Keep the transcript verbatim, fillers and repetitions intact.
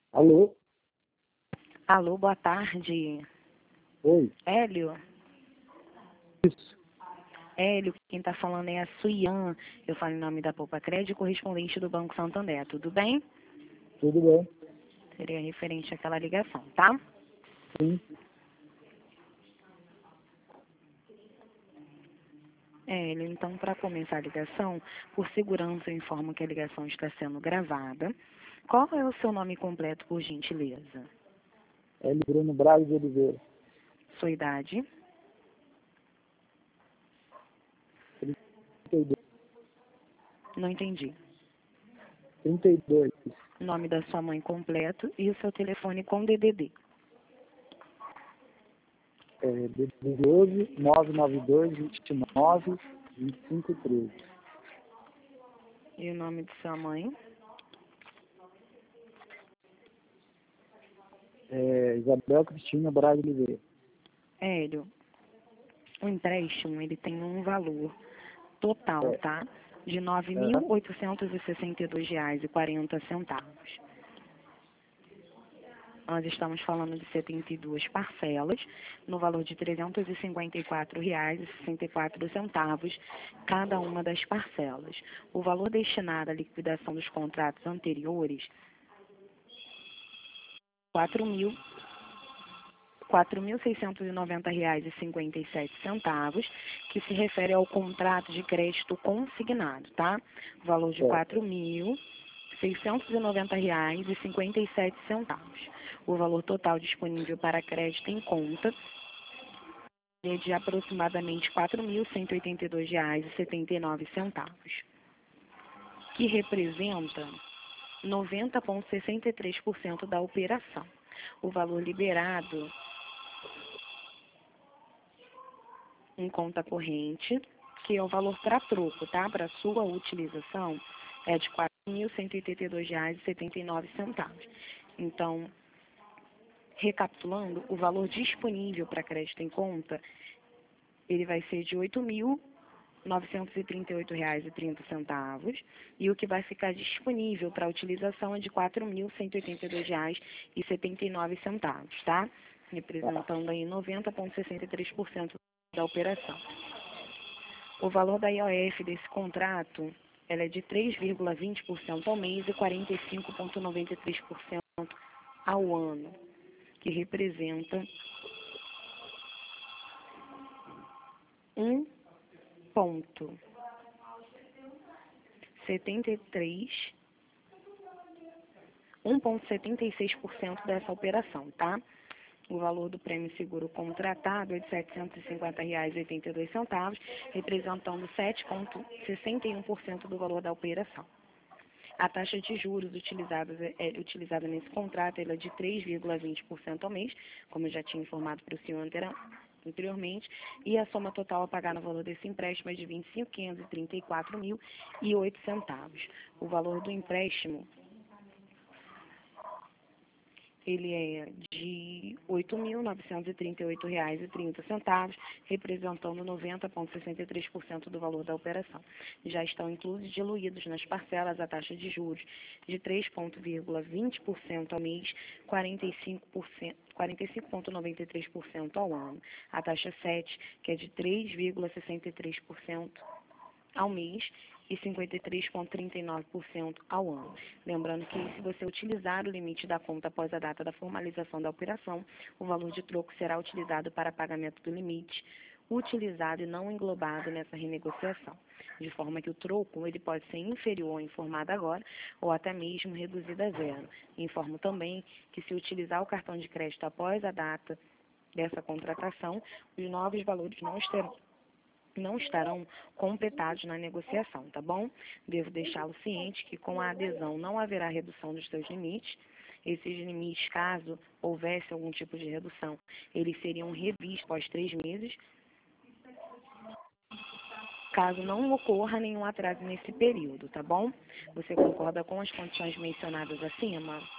Alô? Alô, boa tarde. Oi? Hélio? Isso. Hélio, quem está falando é a Suian. Eu falo em nome da Poupa Crédito, correspondente do Banco Santander. Tudo bem? Tudo bem? Seria referente àquela ligação, tá? Sim. Hélio, então, para começar a ligação, por segurança, eu informo que a ligação está sendo gravada. Qual é o seu nome completo, por gentileza? Hélio Bruno Braga de Oliveira. Sua idade? trinta e dois. Não entendi. trinta e dois. Nome da sua mãe completo e o seu telefone com D D D. É, doze, nove nove dois, vinte e nove, vinte e cinco, treze. E o nome de sua mãe? É, Isabel Cristina Braga de Oliveira. Hélio, o empréstimo, ele tem um valor total, É. tá? De nove mil oitocentos e sessenta e dois reais e quarenta centavos. Nós estamos falando de setenta e duas parcelas, no valor de trezentos e cinquenta e quatro reais e sessenta e quatro centavos, cada uma das parcelas. O valor destinado à liquidação dos contratos anteriores, quatro mil quatro mil seiscentos e noventa reais e cinquenta e sete centavos, que se refere ao contrato de crédito consignado, tá? O valor de É. quatro mil seiscentos e noventa reais e cinquenta e sete centavos. O valor total disponível para crédito em conta é de aproximadamente quatro mil cento e oitenta e dois reais e setenta e nove centavos, que representa noventa vírgula sessenta e três por cento da operação. O valor liberado em conta corrente, que é o valor para troco, tá? Para sua utilização, é de quatro mil cento e oitenta e dois reais e setenta e nove centavos. Então, recapitulando, o valor disponível para crédito em conta, ele vai ser de oito mil novecentos e trinta e oito reais e trinta centavos, e o que vai ficar disponível para utilização é de quatro mil cento e oitenta e dois reais e setenta e nove centavos, tá? Representando aí noventa vírgula sessenta e três por cento da operação. O valor da I O F desse contrato, ela é de três vírgula vinte por cento ao mês e quarenta e cinco vírgula noventa e três por cento ao ano, que representa um ponto setenta e três, um ponto setenta e seis por cento dessa operação, tá? O valor do prêmio seguro contratado é de setecentos e cinquenta reais e oitenta e dois centavos, representando sete vírgula sessenta e um por cento do valor da operação. A taxa de juros utilizada, é, utilizada nesse contrato ela é de três vírgula vinte por cento ao mês, como eu já tinha informado para o senhor anteriormente, e a soma total a pagar no valor desse empréstimo é de vinte e cinco milhões quinhentos e trinta e quatro mil e oito centavos. O valor do empréstimo ele é de oito mil novecentos e trinta e oito reais e trinta centavos, representando noventa vírgula sessenta e três por cento do valor da operação. Já estão inclusos e diluídos nas parcelas a taxa de juros de três vírgula vinte por cento ao mês, quarenta e cinco por cento, quarenta e cinco vírgula noventa e três por cento ao ano. A taxa sete, que é de três vírgula sessenta e três por cento ao mês e cinquenta e três vírgula trinta e nove por cento ao ano. Lembrando que se você utilizar o limite da conta após a data da formalização da operação, o valor de troco será utilizado para pagamento do limite utilizado e não englobado nessa renegociação, de forma que o troco ele pode ser inferior ao informado agora ou até mesmo reduzido a zero. Informo também que se utilizar o cartão de crédito após a data dessa contratação, os novos valores não estarão não estarão completados na negociação, tá bom? Devo deixá-lo ciente que com a adesão não haverá redução dos seus limites. Esses limites, caso houvesse algum tipo de redução, eles seriam revistos após três meses, caso não ocorra nenhum atraso nesse período, tá bom? Você concorda com as condições mencionadas acima?